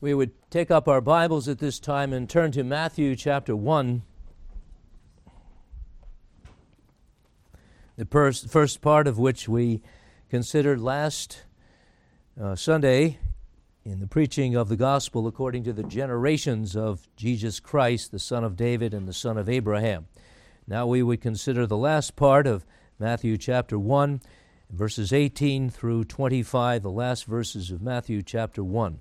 We would take up our Bibles at this time and turn to Matthew chapter 1. The first part of which we considered last Sunday in the preaching of the gospel according to the generations of Jesus Christ, the son of David and the son of Abraham. Now we would consider the last part of Matthew chapter 1, verses 18 through 25, the last verses of Matthew chapter 1.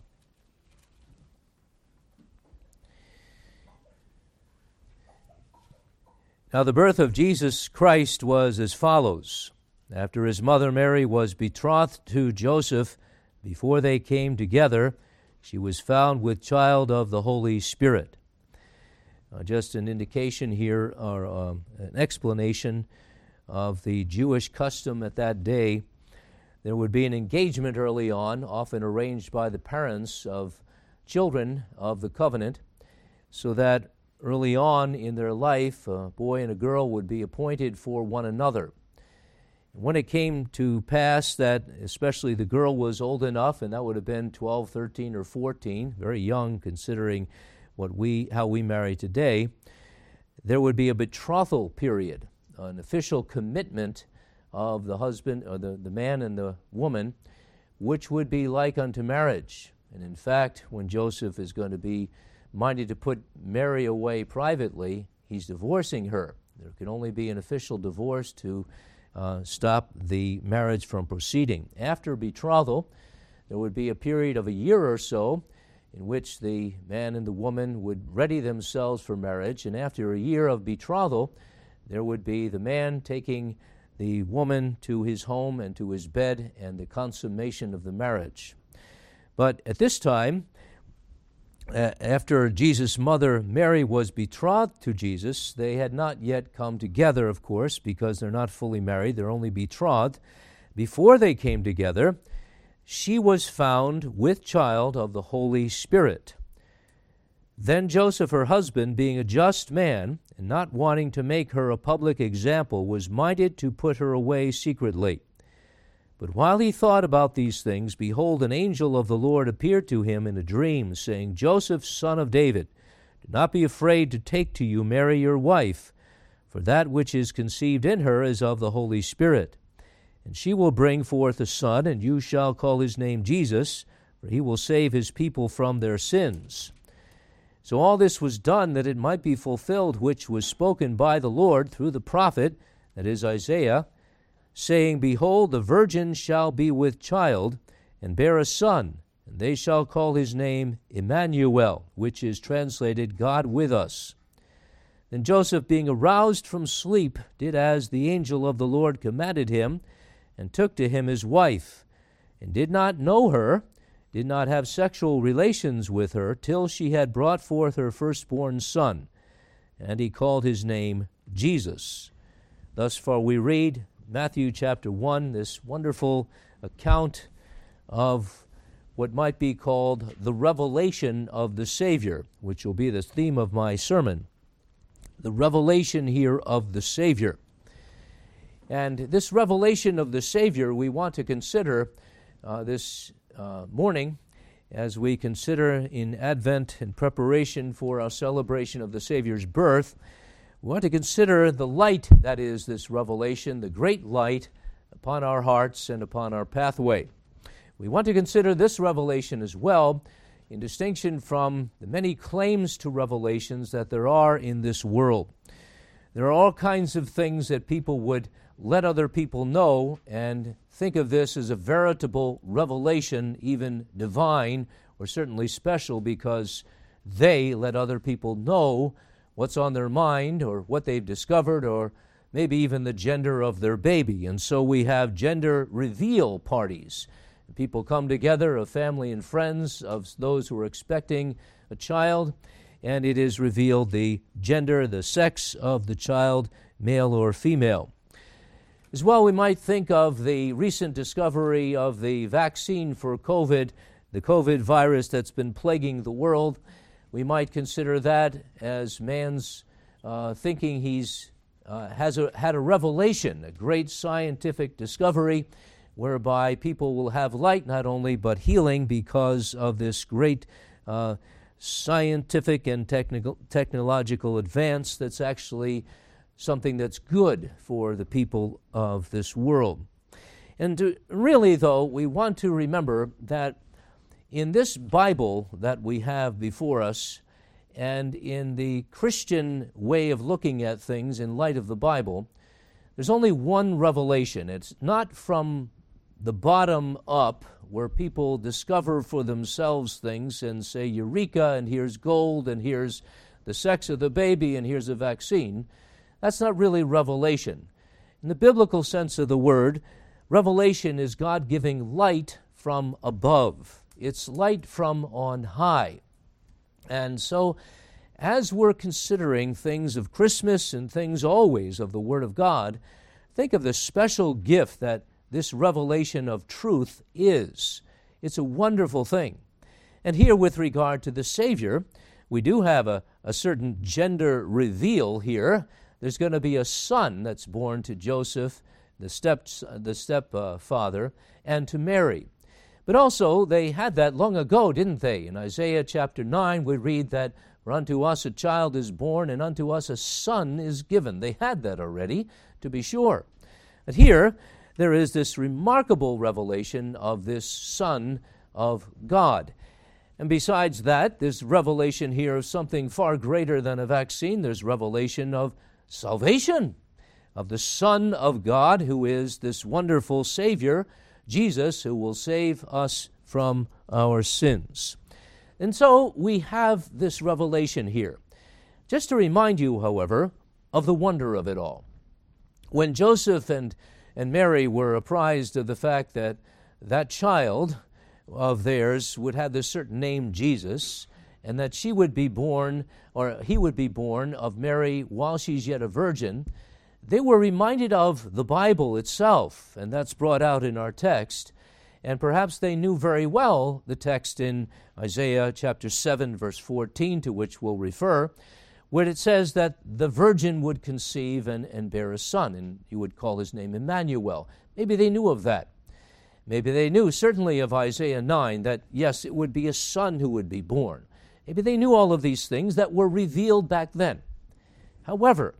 Now the birth of Jesus Christ was as follows. After his mother Mary was betrothed to Joseph, before they came together, she was found with child of the Holy Spirit. Just an indication here, or an explanation of the Jewish custom at that day. There would be an engagement early on, often arranged by the parents of children of the covenant, so that early on in their life, a boy and a girl would be appointed for one another. When it came to pass that especially the girl was old enough, and that would have been 12, 13, or 14, very young considering how we marry today, there would be a betrothal period, an official commitment of the husband, or the man and the woman, which would be like unto marriage. And in fact, when Joseph is going to be minded to put Mary away privately, he's divorcing her. There can only be an official divorce to stop the marriage from proceeding. After betrothal, there would be a period of a year or so in which the man and the woman would ready themselves for marriage, and after a year of betrothal, there would be the man taking the woman to his home and to his bed and the consummation of the marriage. But at this time, after Jesus' mother Mary was betrothed to Jesus, they had not yet come together, of course, because they're not fully married, they're only betrothed. Before they came together, she was found with child of the Holy Spirit. Then Joseph, her husband, being a just man, and not wanting to make her a public example, was minded to put her away secretly. But while he thought about these things, behold, an angel of the Lord appeared to him in a dream, saying, Joseph, son of David, do not be afraid to take to you Mary your wife, for that which is conceived in her is of the Holy Spirit. And she will bring forth a son, and you shall call his name Jesus, for he will save his people from their sins. So all this was done that it might be fulfilled which was spoken by the Lord through the prophet, that is Isaiah, saying, Behold, the virgin shall be with child, and bear a son, and they shall call his name Emmanuel, which is translated, God with us. Then Joseph, being aroused from sleep, did as the angel of the Lord commanded him, and took to him his wife, and did not know her, did not have sexual relations with her, till she had brought forth her firstborn son, and he called his name Jesus. Thus far we read Matthew chapter 1, this wonderful account of what might be called the revelation of the Savior, which will be the theme of my sermon. The revelation here of the Savior. And this revelation of the Savior we want to consider this morning as we consider in Advent in preparation for our celebration of the Savior's birth. We want to consider the light that is this revelation, the great light upon our hearts and upon our pathway. We want to consider this revelation as well in distinction from the many claims to revelations that there are in this world. There are all kinds of things that people would let other people know and think of this as a veritable revelation, even divine or certainly special, because they let other people know what's on their mind or what they've discovered or maybe even the gender of their baby. And so we have gender reveal parties. People come together of family and friends of those who are expecting a child, and it is revealed the gender, the sex of the child, male or female. As well, we might think of the recent discovery of the vaccine for COVID, the COVID virus that's been plaguing the world. We might consider that as man's thinking he's had a revelation, a great scientific discovery, whereby people will have light not only but healing because of this great scientific and technological advance that's actually something that's good for the people of this world. And really, though, we want to remember that in this Bible that we have before us, and in the Christian way of looking at things in light of the Bible, there's only one revelation. It's not from the bottom up, where people discover for themselves things and say, Eureka, and here's gold, and here's the sex of the baby, and here's a vaccine. That's not really revelation. In the biblical sense of the word, revelation is God giving light from above. It's light from on high. And so, as we're considering things of Christmas and things always of the Word of God, think of the special gift that this revelation of truth is. It's a wonderful thing. And here, with regard to the Savior, we do have a certain gender reveal here. There's going to be a son that's born to Joseph, the stepfather, and to Mary. But also, they had that long ago, didn't they? In Isaiah chapter 9, we read that, "For unto us a child is born, and unto us a son is given." They had that already, to be sure. But here, there is this remarkable revelation of this Son of God. And besides that, there's revelation here of something far greater than a vaccine. There's revelation of salvation, of the Son of God, who is this wonderful Savior, Jesus, who will save us from our sins. And so we have this revelation here. Just to remind you, however, of the wonder of it all. When Joseph and Mary were apprised of the fact that that child of theirs would have this certain name, Jesus, and that she would be born, or he would be born of Mary while she's yet a virgin, they were reminded of the Bible itself, and that's brought out in our text. And perhaps they knew very well the text in Isaiah chapter 7, verse 14, to which we'll refer, where it says that the virgin would conceive and bear a son, and you would call his name Emmanuel. Maybe they knew of that. Maybe they knew certainly of Isaiah 9 that, yes, it would be a son who would be born. Maybe they knew all of these things that were revealed back then. However,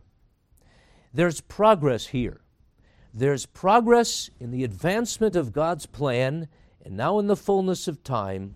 there's progress here. There's progress in the advancement of God's plan, and now in the fullness of time,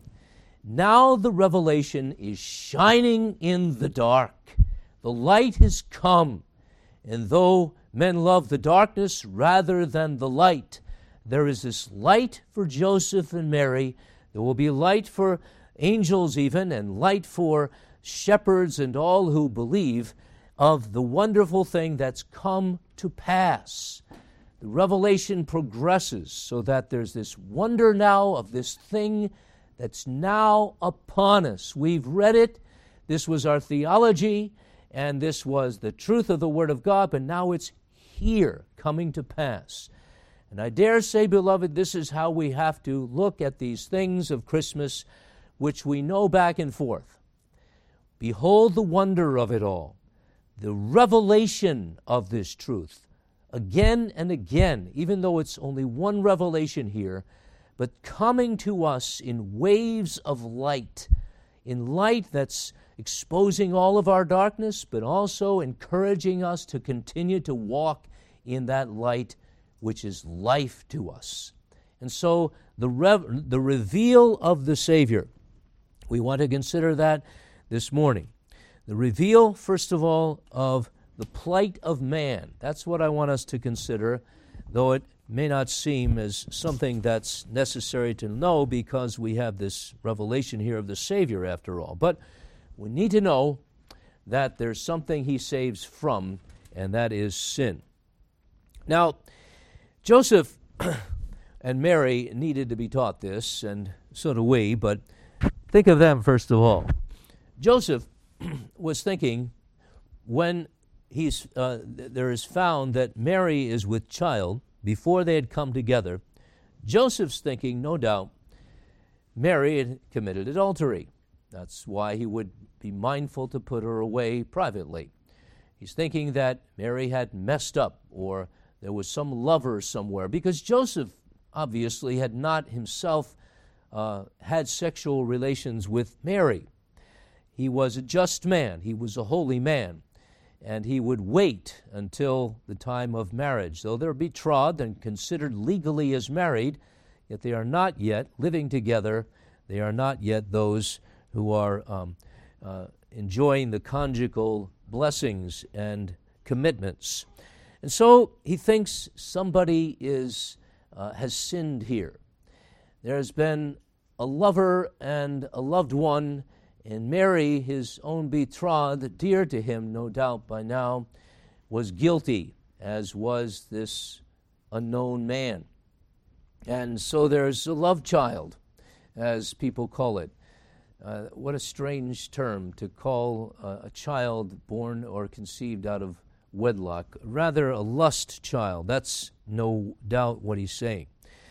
now the revelation is shining in the dark. The light has come, and though men love the darkness rather than the light, there is this light for Joseph and Mary. There will be light for angels even, and light for shepherds and all who believe of the wonderful thing that's come to pass. The revelation progresses so that there's this wonder now of this thing that's now upon us. We've read it. This was our theology, and this was the truth of the Word of God, but now it's here, coming to pass. And I dare say, beloved, this is how we have to look at these things of Christmas, which we know back and forth. Behold the wonder of it all, the revelation of this truth, again and again, even though it's only one revelation here, but coming to us in waves of light, in light that's exposing all of our darkness, but also encouraging us to continue to walk in that light which is life to us. And so the reveal of the Savior, we want to consider that this morning. The reveal, first of all, of the plight of man. That's what I want us to consider, though it may not seem as something that's necessary to know because we have this revelation here of the Savior after all. But we need to know that there's something he saves from, and that is sin. Now, Joseph and Mary needed to be taught this, and so do we, but think of them first of all. Joseph was thinking when there is found that Mary is with child, before they had come together, Joseph's thinking, no doubt, Mary had committed adultery. That's why he would be mindful to put her away privately. He's thinking that Mary had messed up, or there was some lover somewhere, because Joseph obviously had not himself had sexual relations with Mary. He was a just man. He was a holy man. And he would wait until the time of marriage. Though they're betrothed and considered legally as married, yet they are not yet living together. They are not yet those who are enjoying the conjugal blessings and commitments. And so he thinks somebody has sinned here. There has been a lover and a loved one, and Mary, his own betrothed, dear to him, no doubt by now, was guilty, as was this unknown man. And so there's a love child, as people call it. What a strange term to call a child born or conceived out of wedlock. Rather, a lust child. That's no doubt what he's saying,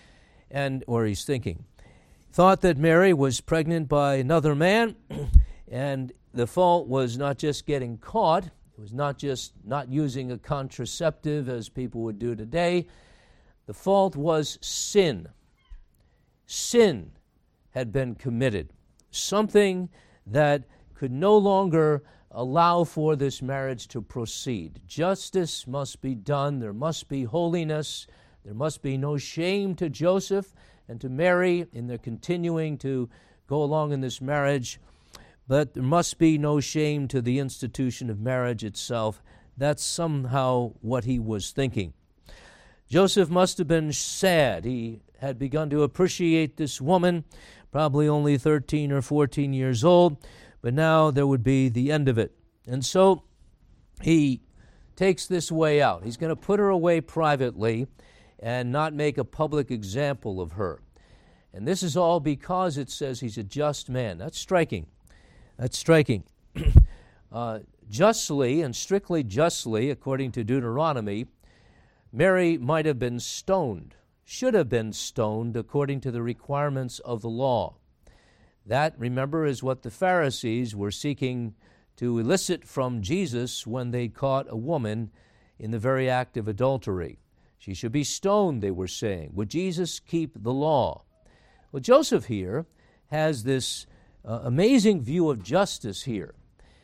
or he's thinking. Thought that Mary was pregnant by another man, and the fault was not just getting caught. It was not just not using a contraceptive as people would do today. The fault was sin. Sin had been committed. Something that could no longer allow for this marriage to proceed. Justice must be done. There must be holiness. There must be no shame to Joseph and to Mary in their continuing to go along in this marriage. But there must be no shame to the institution of marriage itself. That's somehow what he was thinking. Joseph must have been sad. He had begun to appreciate this woman, probably only 13 or 14 years old, but now there would be the end of it. And so he takes this way out. He's going to put her away privately and not make a public example of her. And this is all because it says he's a just man. That's striking. That's striking. Justly and strictly justly, according to Deuteronomy, Mary might have been stoned, should have been stoned according to the requirements of the law. That, remember, is what the Pharisees were seeking to elicit from Jesus when they caught a woman in the very act of adultery. She should be stoned, they were saying. Would Jesus keep the law? Well, Joseph here has this amazing view of justice here.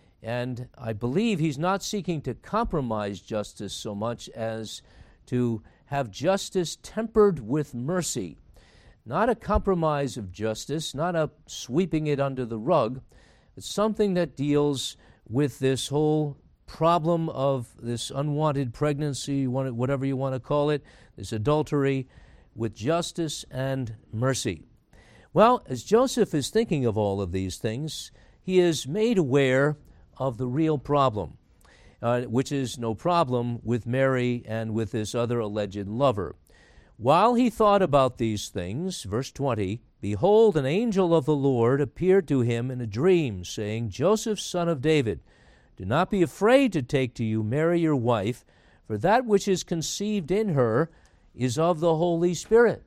And I believe he's not seeking to compromise justice so much as to have justice tempered with mercy. Not a compromise of justice, not a sweeping it under the rug. It's something that deals with this whole problem of this unwanted pregnancy, whatever you want to call it, this adultery, with justice and mercy. Well, as Joseph is thinking of all of these things, he is made aware of the real problem, which is no problem with Mary and with this other alleged lover. While he thought about these things, verse 20, behold, an angel of the Lord appeared to him in a dream, saying, Joseph, son of David, do not be afraid to take to you Mary your wife, for that which is conceived in her is of the Holy Spirit.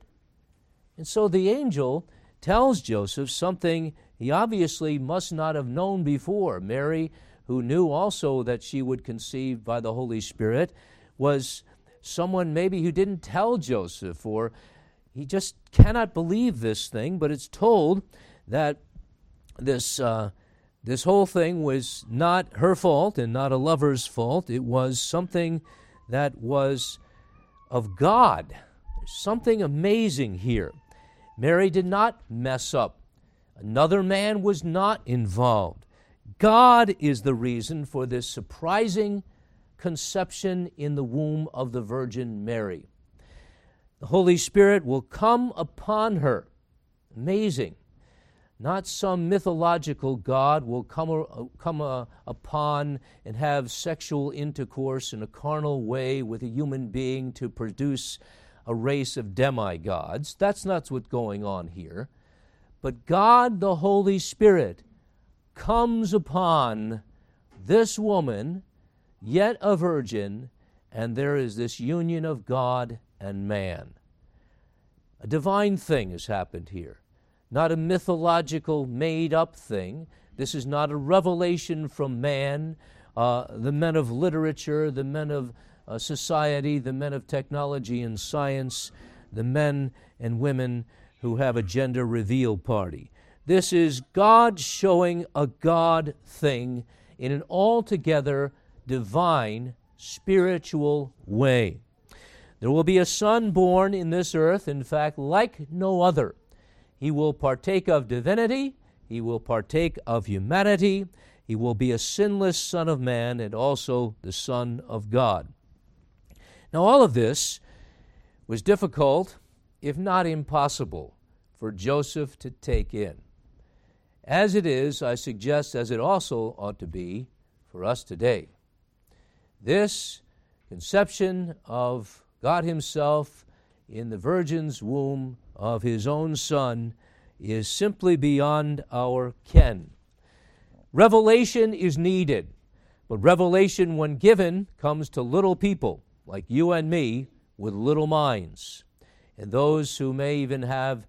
And so the angel tells Joseph something he obviously must not have known before. Mary, who knew also that she would conceive by the Holy Spirit, was someone maybe who didn't tell Joseph, or he just cannot believe this thing, but it's told that this whole thing was not her fault and not a lover's fault. It was something that was of God. There's something amazing here. Mary did not mess up. Another man was not involved. God is the reason for this surprising conception in the womb of the Virgin Mary. The Holy Spirit will come upon her. Amazing. Not some mythological God will come upon and have sexual intercourse in a carnal way with a human being to produce a race of demigods. That's not what's going on here. But God, the Holy Spirit, comes upon this woman, yet a virgin, and there is this union of God and man. A divine thing has happened here, not a mythological, made-up thing. This is not a revelation from man, the men of literature, the men of society, the men of technology and science, the men and women who have a gender reveal party. This is God showing a God thing in an altogether divine, spiritual way. There will be a son born in this earth, in fact, like no other. He will partake of divinity, he will partake of humanity, he will be a sinless Son of Man and also the Son of God. Now, all of this was difficult, if not impossible, for Joseph to take in. As it is, I suggest, as it also ought to be for us today. This conception of God Himself in the Virgin's womb of His own Son is simply beyond our ken. Revelation is needed, but revelation, when given, comes to little people like you and me with little minds, and those who may even have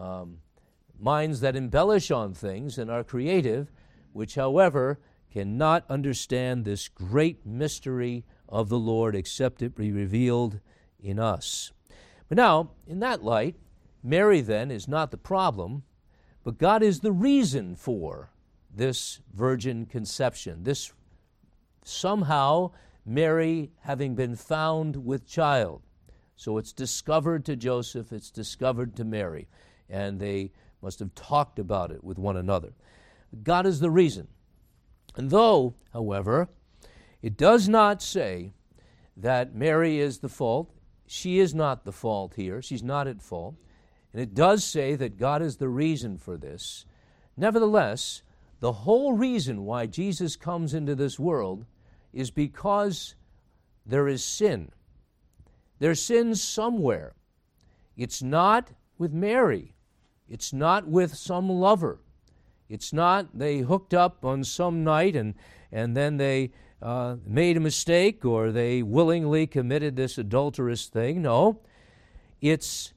minds that embellish on things and are creative, which, however, cannot understand this great mystery of the Lord except it be revealed in us. But now, in that light, Mary then is not the problem, but God is the reason for this virgin conception, this somehow Mary having been found with child. So it's discovered to Joseph, it's discovered to Mary, and they must have talked about it with one another. God is the reason. And though, however, it does not say that Mary is the fault, she is not the fault here, she's not at fault, and it does say that God is the reason for this. Nevertheless, the whole reason why Jesus comes into this world is because there is sin. There's sin somewhere. It's not with Mary. It's not with some lover. It's not they hooked up on some night and then they made a mistake or they willingly committed this adulterous thing. No, it's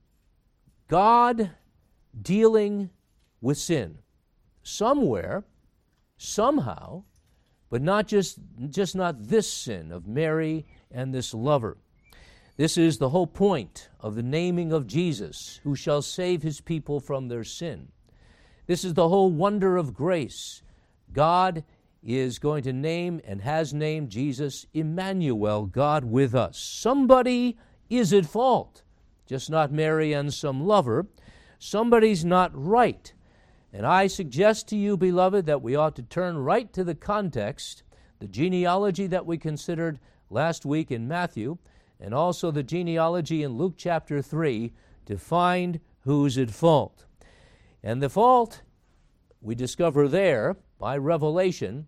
God dealing with sin somewhere, somehow, but not just not this sin of Mary and this lover. This is the whole point of the naming of Jesus, who shall save his people from their sin. This is the whole wonder of grace. God is going to name and has named Jesus Emmanuel, God with us. Somebody is at fault, just not Mary and some lover. Somebody's not right. And I suggest to you, beloved, that we ought to turn right to the context, the genealogy that we considered last week in Matthew, and also the genealogy in Luke chapter 3, to find who's at fault. And the fault, we discover there, by revelation,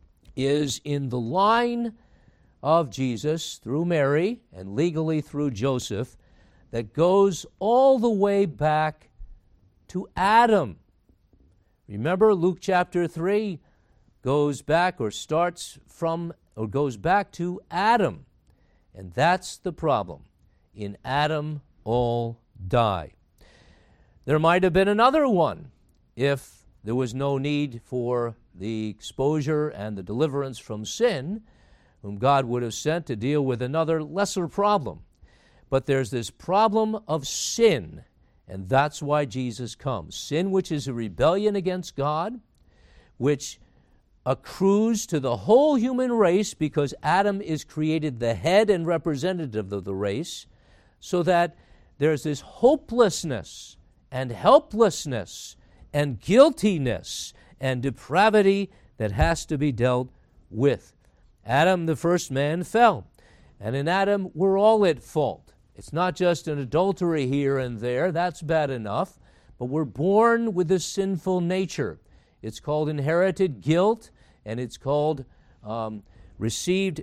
is in the line of Jesus through Mary and legally through Joseph that goes all the way back to Adam. Remember, Luke chapter 3 goes back or starts from or goes back to Adam. And that's the problem. In Adam, all die. There might have been another one if there was no need for the exposure and the deliverance from sin, whom God would have sent to deal with another lesser problem. But there's this problem of sin, and that's why Jesus comes. Sin, which is a rebellion against God, which accrues to the whole human race because Adam is created the head and representative of the race, so that there's this hopelessness and helplessness and guiltiness and depravity that has to be dealt with. Adam, the first man, fell, and in Adam we're all at fault. It's not just an adultery here and there, that's bad enough, but we're born with a sinful nature. It's called inherited guilt, and it's called received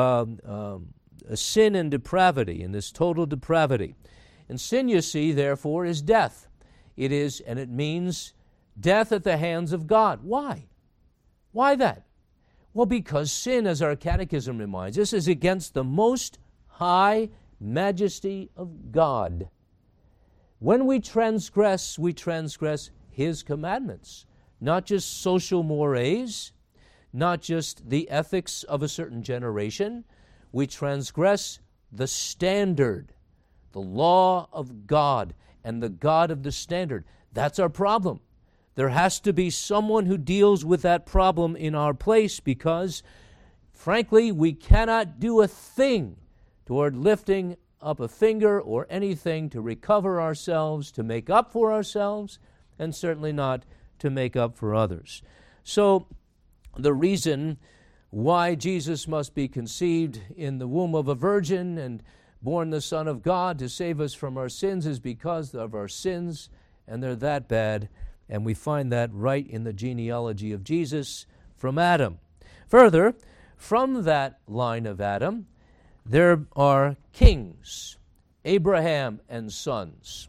a sin and depravity, and this total depravity. And sin, you see, therefore, is death. It is, and it means death at the hands of God. Why? Why that? Well, because sin, as our catechism reminds us, is against the most high majesty of God. When we transgress His commandments, not just social mores, not just the ethics of a certain generation. We transgress the standard, the law of God, and the God of the standard. That's our problem. There has to be someone who deals with that problem in our place because, frankly, we cannot do a thing toward lifting up a finger or anything to recover ourselves, to make up for ourselves, and certainly not to make up for others. So the reason why Jesus must be conceived in the womb of a virgin and born the Son of God to save us from our sins is because of our sins, and they're that bad. And we find that right in the genealogy of Jesus from Adam. Further, from that line of Adam, there are kings, Abraham and sons,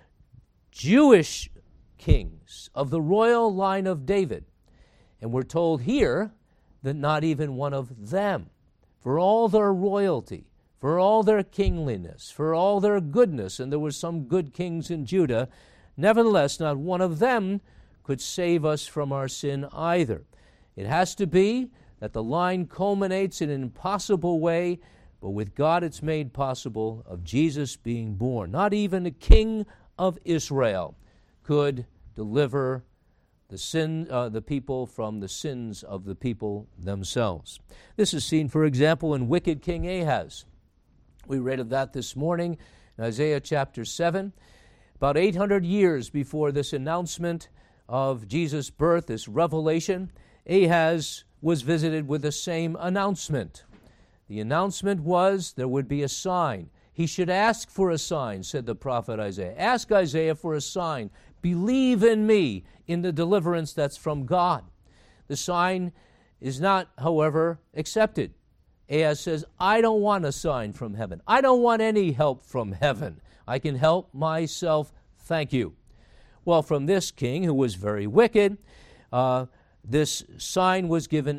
Jewish kings of the royal line of David. And we're told here that not even one of them, for all their royalty, for all their kingliness, for all their goodness, and there were some good kings in Judah, nevertheless, not one of them could save us from our sin either. It has to be that the line culminates in an impossible way, but with God it's made possible of Jesus being born. Not even a king of Israel could deliver the people from the sins of the people themselves. This is seen, for example, in wicked King Ahaz. We read of that this morning in Isaiah chapter 7. About 800 years before this announcement of Jesus' birth, this revelation, Ahaz was visited with the same announcement. The announcement was there would be a sign. He should ask for a sign, said the prophet Isaiah. Ask Isaiah for a sign. Believe in me, in the deliverance that's from God. The sign is not, however, accepted. Ahaz says, I don't want a sign from heaven. I don't want any help from heaven. I can help myself, thank you. Well, from this king, who was very wicked, this sign was given,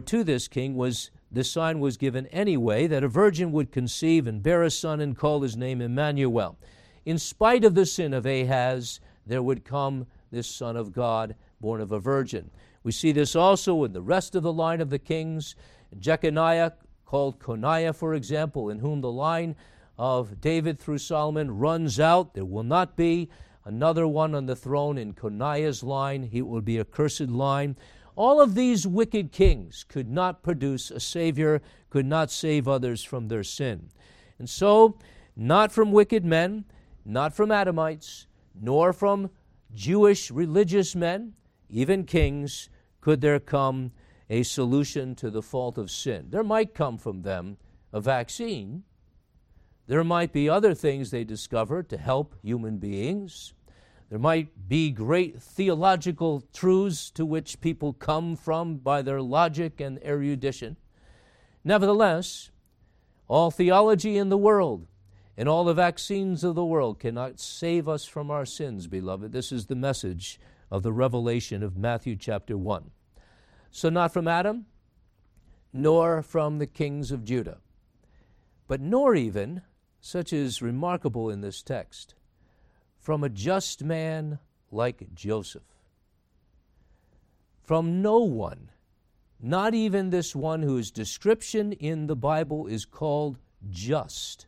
this sign was given anyway, that a virgin would conceive and bear a son and call his name Emmanuel. In spite of the sin of Ahaz, there would come this Son of God, born of a virgin. We see this also in the rest of the line of the kings. Jeconiah, called Coniah, for example, in whom the line of David through Solomon runs out. There will not be another one on the throne in Coniah's line. He will be a cursed line. All of these wicked kings could not produce a Savior, could not save others from their sin. And so, not from wicked men, not from Adamites, nor from Jewish religious men, even kings, could there come a solution to the fault of sin. There might come from them a vaccine. There might be other things they discover to help human beings. There might be great theological truths to which people come from by their logic and erudition. Nevertheless, all theology in the world and all the vaccines of the world cannot save us from our sins, beloved. This is the message of the revelation of Matthew chapter 1. So not from Adam, nor from the kings of Judah, but nor even, such is remarkable in this text, from a just man like Joseph. From no one, not even this one whose description in the Bible is called just,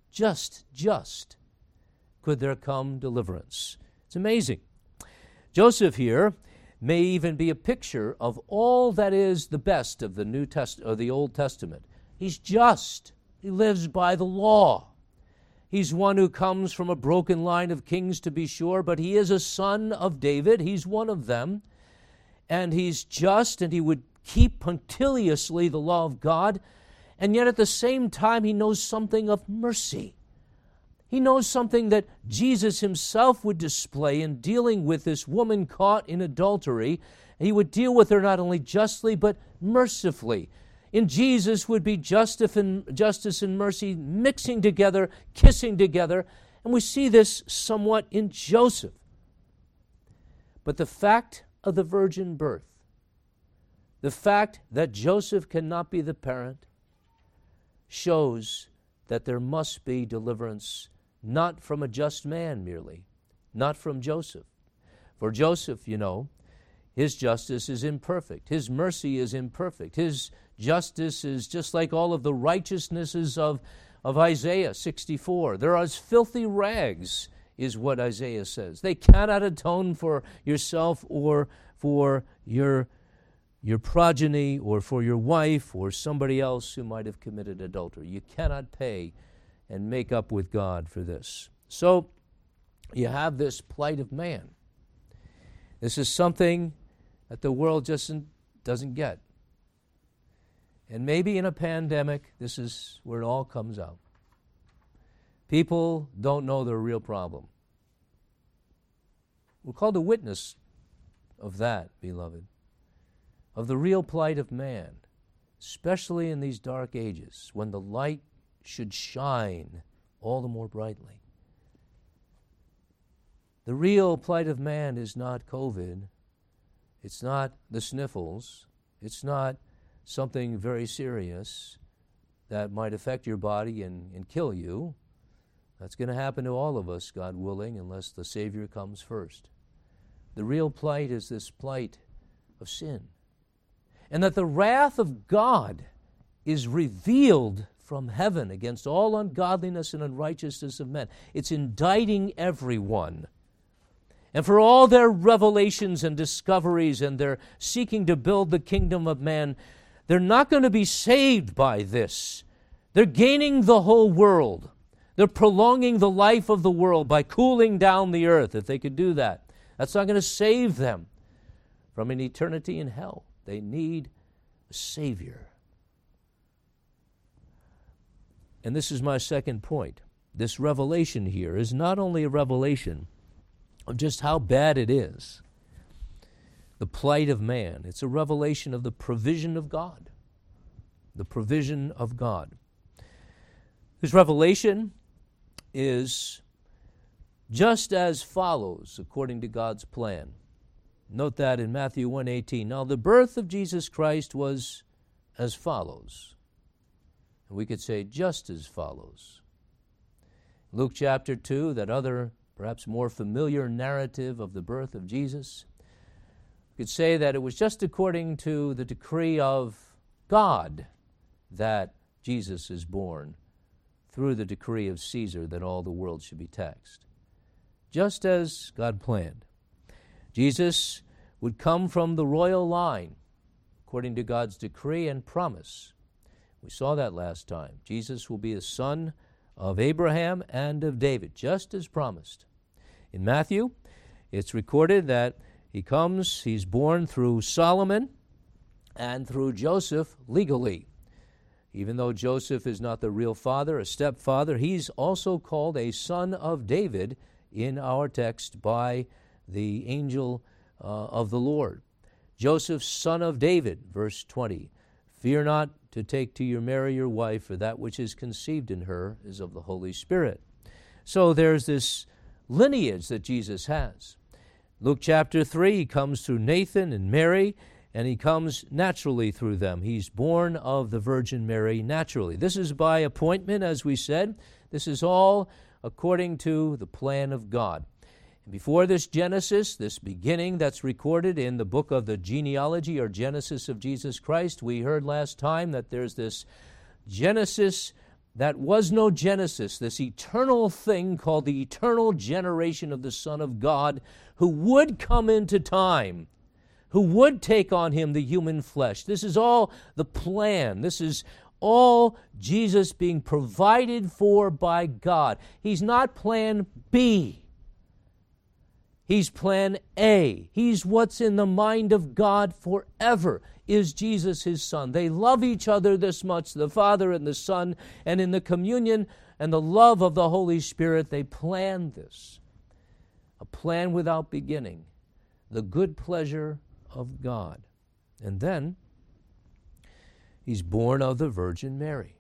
could there come deliverance. It's amazing. Joseph here may even be a picture of all that is the best of the the Old Testament. He's just. He lives by the law. He's one who comes from a broken line of kings, to be sure, but he is a son of David. He's one of them. And he's just, and he would keep punctiliously the law of God. And yet at the same time, he knows something of mercy. He knows something that Jesus himself would display in dealing with this woman caught in adultery. He would deal with her not only justly, but mercifully. In Jesus would be justice and mercy mixing together, kissing together. And we see this somewhat in Joseph. But the fact of the virgin birth, the fact that Joseph cannot be the parent, shows that there must be deliverance, not from a just man merely, not from Joseph. For Joseph, you know, his justice is imperfect. His mercy is imperfect. His justice is just like all of the righteousnesses of Isaiah 64. They're as filthy rags is what Isaiah says. They cannot atone for yourself or for your progeny or for your wife or somebody else who might have committed adultery. You cannot pay and make up with God for this. So you have this plight of man. This is something that the world just doesn't get. And maybe in a pandemic, this is where it all comes out. People don't know their real problem. We're called to witness of that, beloved, of the real plight of man, especially in these dark ages when the light should shine all the more brightly. The real plight of man is not COVID. It's not the sniffles. It's not something very serious that might affect your body and kill you. That's going to happen to all of us, God willing, unless the Savior comes first. The real plight is this plight of sin. And that the wrath of God is revealed from heaven against all ungodliness and unrighteousness of men. It's indicting everyone. And for all their revelations and discoveries and their seeking to build the kingdom of man, they're not going to be saved by this. They're gaining the whole world. They're prolonging the life of the world by cooling down the earth, if they could do that. That's not going to save them from an eternity in hell. They need a Savior. And this is my second point. This revelation here is not only a revelation of just how bad it is, the plight of man. It's a revelation of the provision of God. The provision of God. This revelation is just as follows, according to God's plan. Note that in Matthew 1:18. Now the birth of Jesus Christ was as follows. We could say just as follows. Luke chapter 2, that other, perhaps more familiar narrative of the birth of Jesus, we could say that it was just according to the decree of God that Jesus is born, through the decree of Caesar that all the world should be taxed. Just as God planned. Jesus would come from the royal line, according to God's decree and promise. We saw that last time. Jesus will be the son of Abraham and of David, just as promised. In Matthew, it's recorded that he's born through Solomon and through Joseph legally. Even though Joseph is not the real father, a stepfather, he's also called a son of David in our text by the angel of the Lord. Joseph, son of David, verse 20. Fear not to take to your Mary your wife, for that which is conceived in her is of the Holy Spirit. So there's this lineage that Jesus has. Luke chapter 3, he comes through Nathan and Mary, and he comes naturally through them. He's born of the Virgin Mary naturally. This is by appointment, as we said. This is all according to the plan of God. And before this Genesis, this beginning that's recorded in the book of the genealogy or Genesis of Jesus Christ, we heard last time that there's this Genesis that was no Genesis, this eternal thing called the eternal generation of the Son of God, who would come into time, who would take on him the human flesh. This is all the plan. This is all Jesus being provided for by God. He's not plan B. He's plan A. He's what's in the mind of God forever. Is Jesus his Son? They love each other this much, the Father and the Son, and in the communion and the love of the Holy Spirit, they planned this. A plan without beginning. The good pleasure of God. And then, he's born of the Virgin Mary.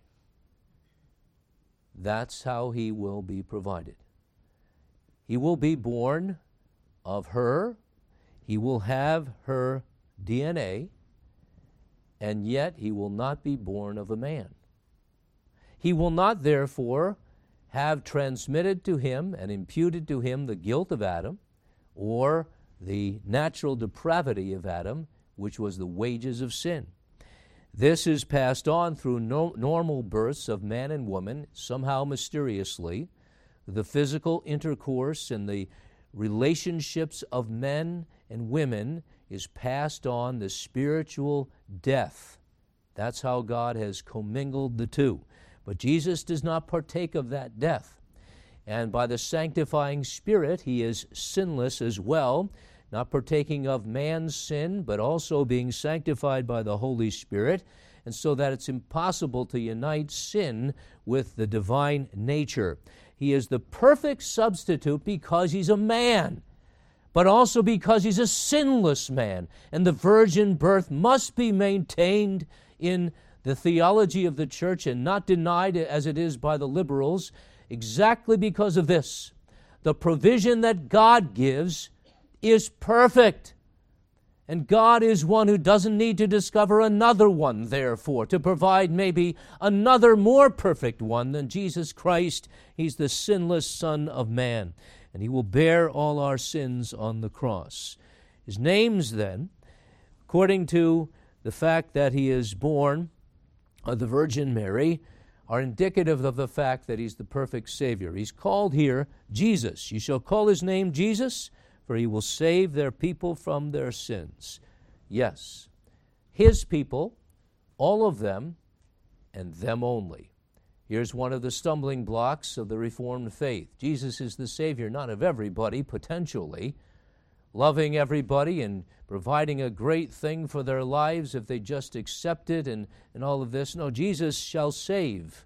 That's how he will be provided. He will be born of her. He will have her DNA, and yet he will not be born of a man. He will not, therefore, have transmitted to him and imputed to him the guilt of Adam or the natural depravity of Adam, which was the wages of sin. This is passed on through normal births of man and woman, somehow mysteriously, the physical intercourse and the relationships of men and women is passed on the spiritual death. That's how God has commingled the two. But Jesus does not partake of that death. And by the sanctifying Spirit, he is sinless as well, not partaking of man's sin, but also being sanctified by the Holy Spirit, and so that it's impossible to unite sin with the divine nature. He is the perfect substitute because he's a man, but also because he's a sinless man. And the virgin birth must be maintained in the theology of the church and not denied as it is by the liberals, exactly because of this. The provision that God gives is perfect. And God is one who doesn't need to discover another one, therefore, to provide maybe another more perfect one than Jesus Christ. He's the sinless Son of Man, and he will bear all our sins on the cross. His names, then, according to the fact that he is born of the Virgin Mary, are indicative of the fact that he's the perfect Savior. He's called here Jesus. You shall call his name Jesus, for he will save their people from their sins. Yes, his people, all of them, and them only. Here's one of the stumbling blocks of the Reformed faith. Jesus is the Savior, not of everybody, potentially, loving everybody and providing a great thing for their lives if they just accept it and all of this. No, Jesus shall save.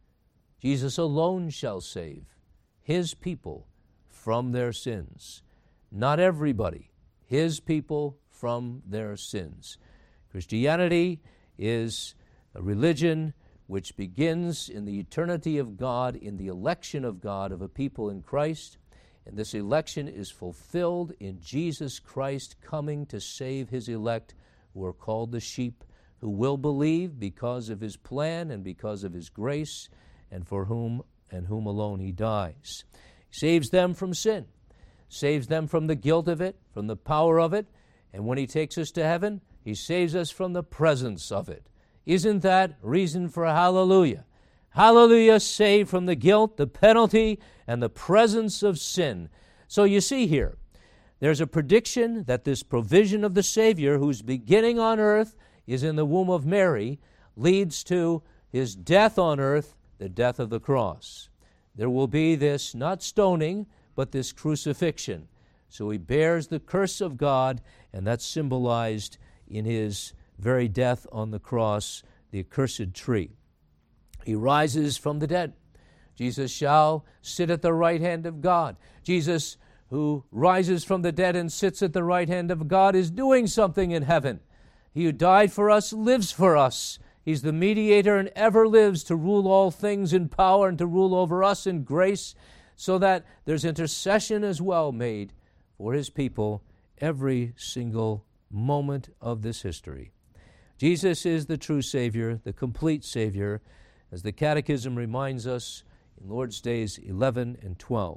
Jesus alone shall save his people from their sins. Not everybody, his people from their sins. Christianity is a religion which begins in the eternity of God, in the election of God of a people in Christ. And this election is fulfilled in Jesus Christ coming to save his elect, who are called the sheep, who will believe because of his plan and because of his grace, and for whom alone he dies. He saves them from sin, saves them from the guilt of it, from the power of it, and when he takes us to heaven, he saves us from the presence of it. Isn't that reason for hallelujah? Hallelujah, saved from the guilt, the penalty, and the presence of sin. So you see here, there's a prediction that this provision of the Savior, whose beginning on earth is in the womb of Mary, leads to his death on earth, the death of the cross. There will be this, not stoning, but this crucifixion. So he bears the curse of God, and that's symbolized in his very death on the cross, the accursed tree. He rises from the dead. Jesus shall sit at the right hand of God. Jesus, who rises from the dead and sits at the right hand of God, is doing something in heaven. He who died for us lives for us. He's the mediator and ever lives to rule all things in power and to rule over us in grace, so that there's intercession as well made for his people every single moment of this history. Jesus is the true Savior, the complete Savior, as the Catechism reminds us in Lord's Days 11 and 12.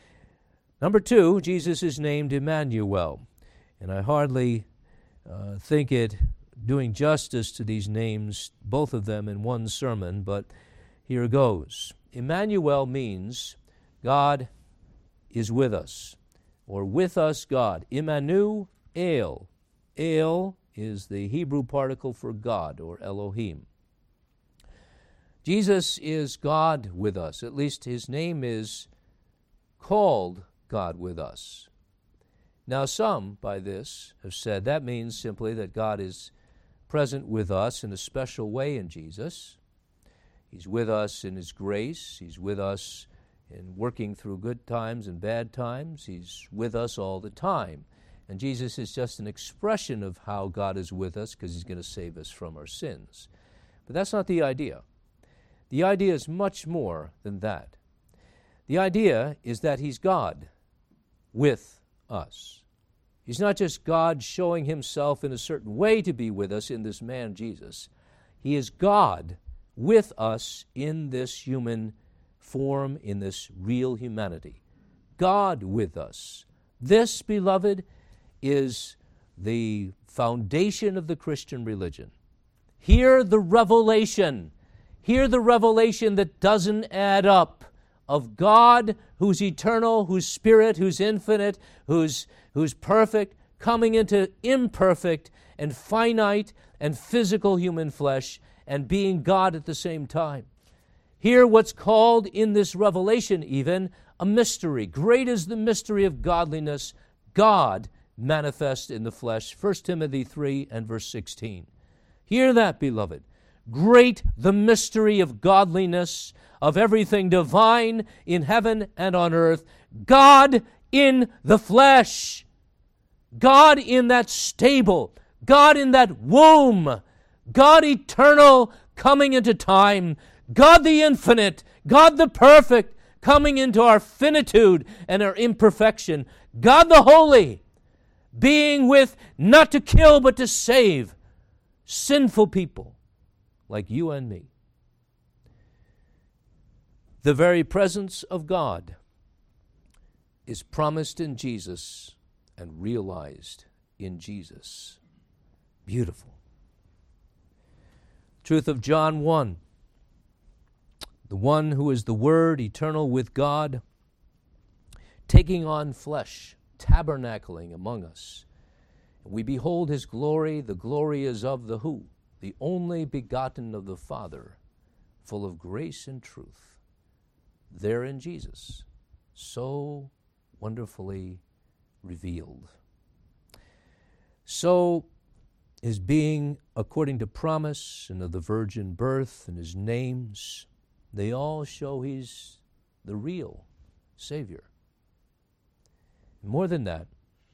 Number 2, Jesus is named Emmanuel, and I hardly think it doing justice to these names, both of them in one sermon, but here goes. Emmanuel means God is with us, or with us God. Emmanuel. El is the Hebrew particle for God, or Elohim. Jesus is God with us. At least his name is called God with us. Now some, by this, have said that means simply that God is present with us in a special way in Jesus. He's with us in his grace. He's with us in working through good times and bad times. He's with us all the time. And Jesus is just an expression of how God is with us because he's going to save us from our sins. But that's not the idea. The idea is much more than that. The idea is that he's God with us. He's not just God showing himself in a certain way to be with us in this man Jesus. He is God with us in this human form, in this real humanity. God with us. This, beloved, is the foundation of the Christian religion. Hear the revelation. Hear the revelation that doesn't add up of God who's eternal, who's spirit, who's infinite, who's perfect, coming into imperfect and finite and physical human flesh and being God at the same time. Here, what's called in this revelation even a mystery. Great is the mystery of godliness, God manifest in the flesh. 1 Timothy 3 and verse 16. Hear that, beloved. Great the mystery of godliness, of everything divine in heaven and on earth. God in the flesh. God in that stable. God in that womb. God eternal coming into time. God the infinite. God the perfect coming into our finitude and our imperfection. God the holy being with not to kill but to save sinful people like you and me. The very presence of God is promised in Jesus and realized in Jesus. Beautiful. Truth of John 1. The one who is the Word, eternal with God, taking on flesh, tabernacling among us. We behold his glory. The glory is of the who? The only begotten of the Father, full of grace and truth. There in Jesus, so wonderfully revealed. So his being according to promise and of the virgin birth and his names, they all show he's the real Savior. More than that,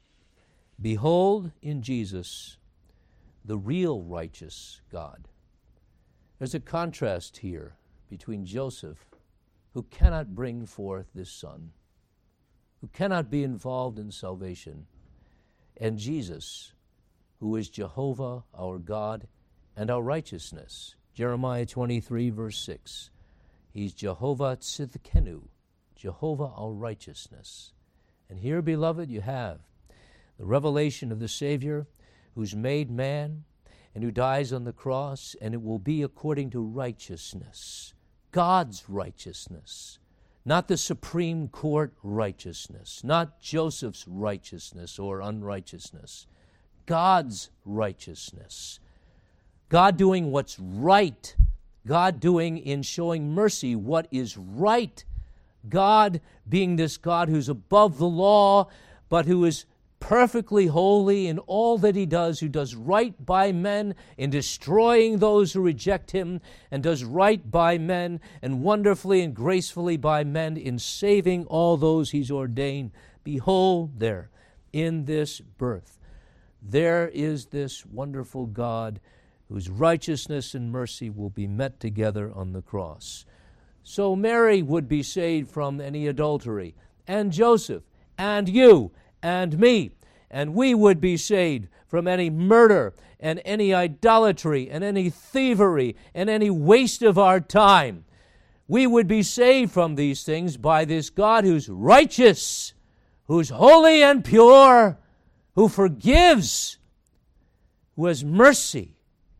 behold in Jesus the real righteous God. There's a contrast here between Joseph, who cannot bring forth this son, who cannot be involved in salvation, and Jesus, who is Jehovah our God and our righteousness. Jeremiah 23 verse 6. He's Jehovah Tzidkenu, Jehovah our righteousness. And here, beloved, you have the revelation of the Savior who's made man and who dies on the cross, and it will be according to righteousness, God's righteousness, not the Supreme Court righteousness, not Joseph's righteousness or unrighteousness, God's righteousness. God doing what's right, God doing in showing mercy what is right, God being this God who's above the law, but who is perfectly holy in all that he does, who does right by men in destroying those who reject him, and does right by men and wonderfully and gracefully by men in saving all those he's ordained. Behold there, in this birth, there is this wonderful God whose righteousness and mercy will be met together on the cross. So Mary would be saved from any adultery, and Joseph, and you, and me, and we would be saved from any murder, and any idolatry, and any thievery, and any waste of our time. We would be saved from these things by this God who's righteous, who's holy and pure, who forgives, who has mercy,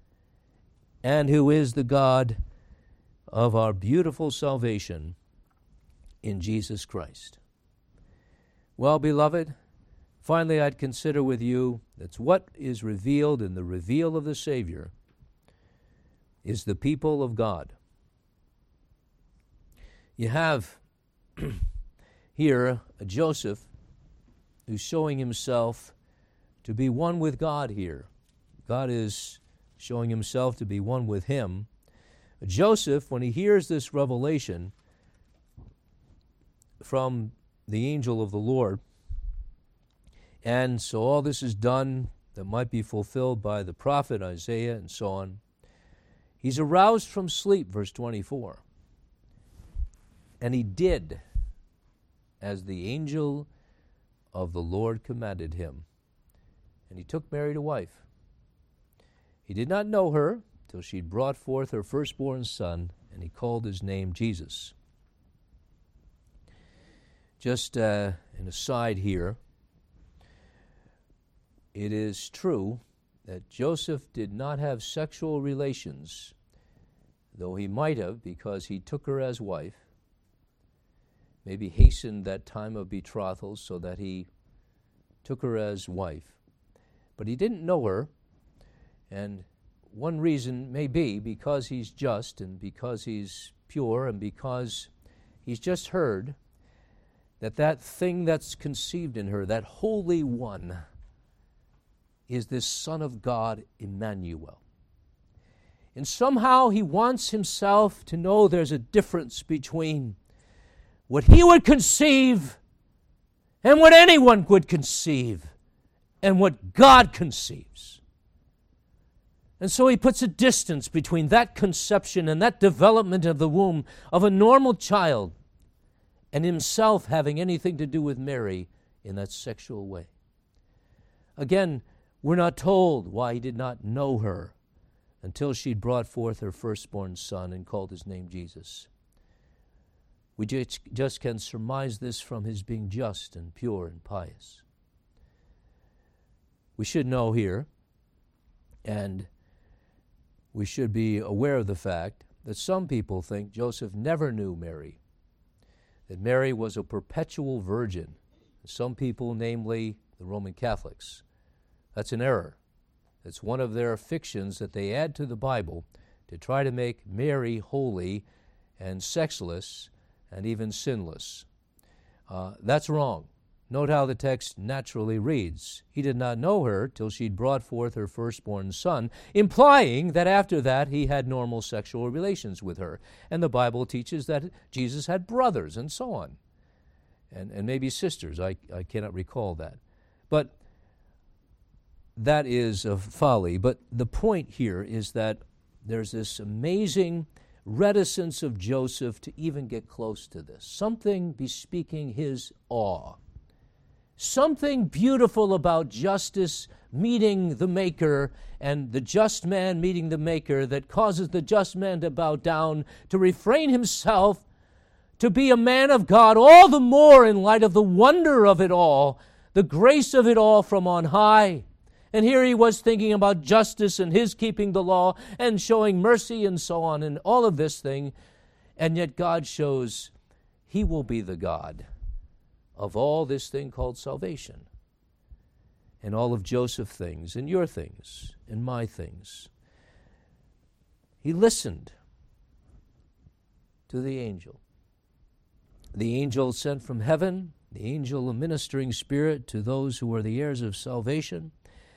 and who is the God of our beautiful salvation in Jesus Christ. Well, beloved, finally I'd consider with you that what is revealed in the reveal of the Savior is the people of God. You have here a Joseph who's showing himself to be one with God here. God is showing himself to be one with him. Joseph, when he hears this revelation from the angel of the Lord, and so all this is done that might be fulfilled by the prophet Isaiah and so on, he's aroused from sleep, verse 24. And he did as the angel of the Lord commanded him. And he took Mary to wife. He did not know her till she'd brought forth her firstborn son, and he called his name Jesus. Just an aside here, it is true that Joseph did not have sexual relations, though he might have because he took her as wife. maybe hastened that time of betrothal so that he took her as wife. But he didn't know her, and one reason may be because he's just and because he's pure and because he's just heard that thing that's conceived in her, that Holy One, is this Son of God, Emmanuel. And somehow he wants himself to know there's a difference between what he would conceive and what anyone would conceive and what God conceives. And so he puts a distance between that conception and that development of the womb of a normal child and himself having anything to do with Mary in that sexual way. Again, we're not told why he did not know her until she'd brought forth her firstborn son and called his name Jesus. We just can surmise this from his being just and pure and pious. We should know here, and we should be aware of the fact that some people think Joseph never knew Mary, that Mary was a perpetual virgin. Some people, namely the Roman Catholics, that's an error. It's one of their fictions that they add to the Bible to try to make Mary holy and sexless and even sinless. That's wrong. Note how the text naturally reads. He did not know her till she'd brought forth her firstborn son, implying that after that he had normal sexual relations with her. And the Bible teaches that Jesus had brothers and so on, and maybe sisters. I cannot recall that. But that is a folly. But the point here is that there's this amazing reticence of Joseph to even get close to this. Something bespeaking his awe. Something beautiful about justice meeting the Maker and the just man meeting the Maker that causes the just man to bow down, to refrain himself, to be a man of God, all the more in light of the wonder of it all, the grace of it all from on high. And here he was thinking about justice and his keeping the law and showing mercy and so on and all of this thing. And yet God shows he will be the God of all this thing called salvation, and all of Joseph's things, and your things, and my things. He listened to the angel. The angel sent from heaven, the angel a ministering spirit to those who are the heirs of salvation.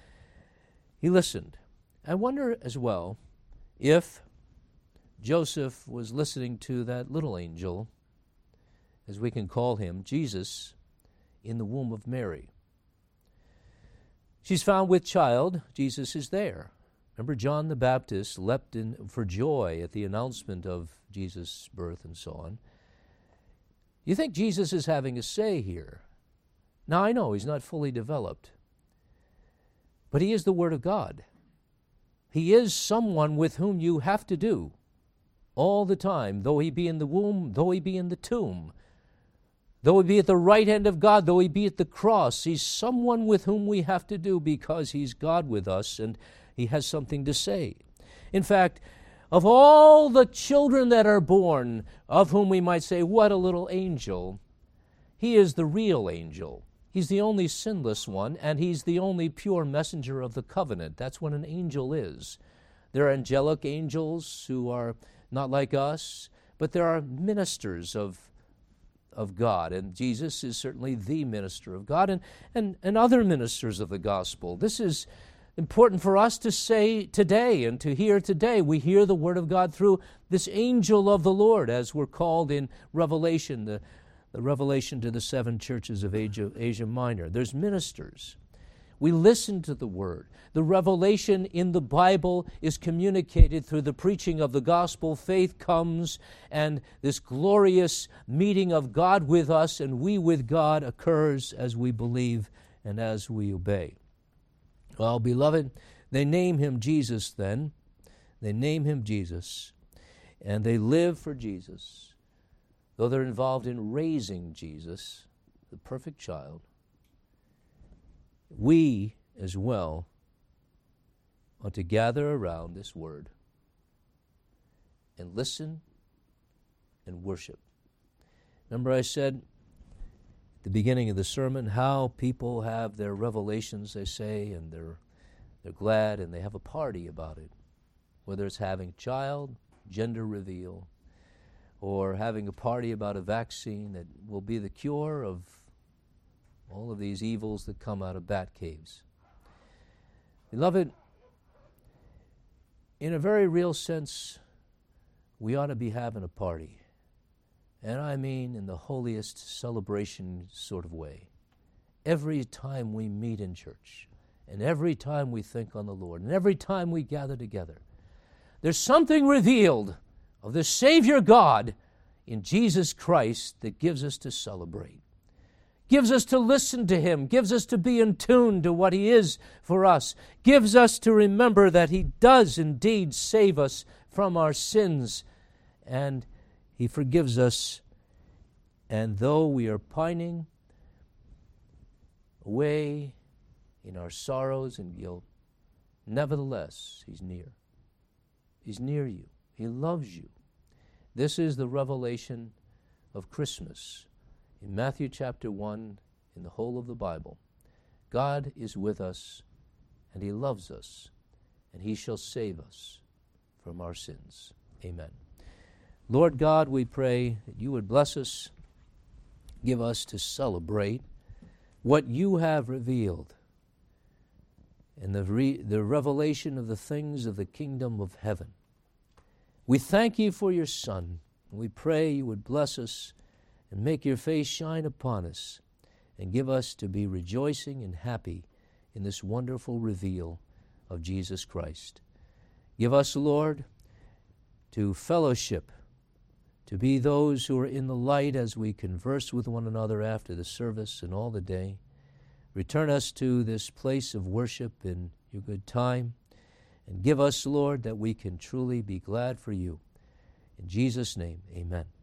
He listened. I wonder as well if Joseph was listening to that little angel, as we can call him, Jesus, in the womb of Mary. She's found with child. Jesus is there. Remember, John the Baptist leapt in for joy at the announcement of Jesus' birth and so on. You think Jesus is having a say here? Now, I know he's not fully developed, but he is the Word of God. He is someone with whom you have to do all the time, though he be in the womb, though he be in the tomb, though he be at the right hand of God, though he be at the cross. He's someone with whom we have to do because he's God with us and he has something to say. In fact, of all the children that are born, of whom we might say, what a little angel, he is the real angel. He's the only sinless one, and he's the only pure messenger of the covenant. That's what an angel is. There are angelic angels who are not like us, but there are ministers of God, and Jesus is certainly the minister of God, and other ministers of the gospel. This is important for us to say today and to hear today. We hear the word of God through this angel of the Lord, as we're called in Revelation, the revelation to the 7 churches of Asia Minor. There's ministers. We listen to the word. The revelation in the Bible is communicated through the preaching of the gospel. Faith comes, and this glorious meeting of God with us and we with God occurs as we believe and as we obey. Well, beloved, they name him Jesus then. They name him Jesus, and they live for Jesus. Though they're involved in raising Jesus, the perfect child, we as well ought to gather around this word and listen and worship. Remember I said at the beginning of the sermon how people have their revelations, they say, and they're glad and they have a party about it. Whether it's having a child, gender reveal, or having a party about a vaccine that will be the cure of all of these evils that come out of bat caves. Beloved, in a very real sense, we ought to be having a party. And I mean in the holiest celebration sort of way. Every time we meet in church, and every time we think on the Lord, and every time we gather together, there's something revealed of the Savior God in Jesus Christ that gives us to celebrate, gives us to listen to Him, gives us to be in tune to what He is for us, gives us to remember that He does indeed save us from our sins, and He forgives us. And though we are pining away in our sorrows and guilt, nevertheless, He's near. He's near you. He loves you. This is the revelation of Christmas. In Matthew chapter 1, in the whole of the Bible, God is with us, and He loves us, and He shall save us from our sins. Amen. Lord God, we pray that You would bless us, give us to celebrate what You have revealed and the revelation of the things of the kingdom of heaven. We thank You for Your Son. We pray You would bless us and make Your face shine upon us and give us to be rejoicing and happy in this wonderful reveal of Jesus Christ. Give us, Lord, to fellowship, to be those who are in the light as we converse with one another after the service and all the day. Return us to this place of worship in Your good time, and give us, Lord, that we can truly be glad for You. In Jesus' name, amen.